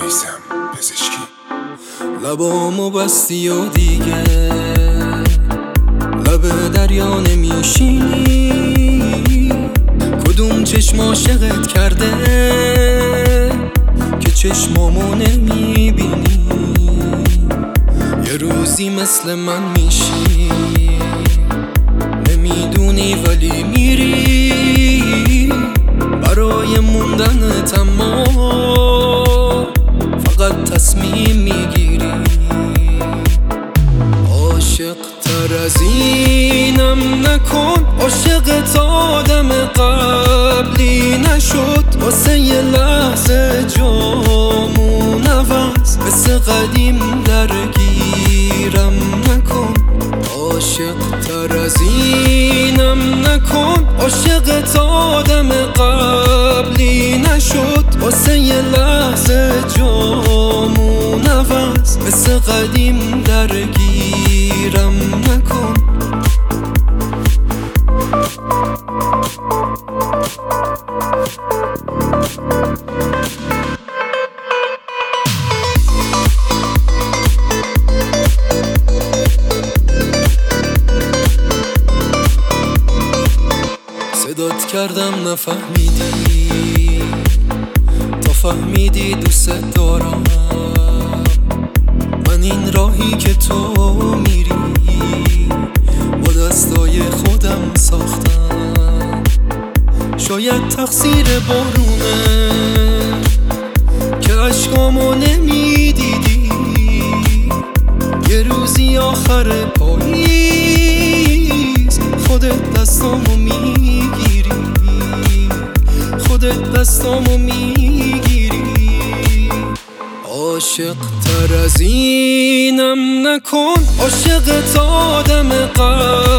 میسم پزشکی. لبامو بستی و دیگه لب دریا نمیشینی. کدوم چشم عاشقت کرده که چشمامو نمیبینی؟ یه روزی مثل من میشی، نمیدونی ولی میری برای موندنت، اما فقط تصمیم میگیری. عاشق تر از اینم نکن، عاشقت آدم قبلی نشد. واسه یه لحظه جامون عوض مثل قدیم درگیرم نکن. عاشق تر از اینم نکن، عاشقت آدم قبلی نشد. واسه یه لحظه جامون عوض مثل قدیم درگیرم نکن. صدات کردم نفهمیدی، تا فهمیدی دوست دارم. من این راهی که تو میری با دستای خودم ساختم. شاید تقصیر بارونه که عشقامو نمیدیدی. یه روزی آخر پاییز خودت دستامو میگیری، خودت دستامو میگیری. عاشق تر از اینم نکن، عاشقت آدم قبلی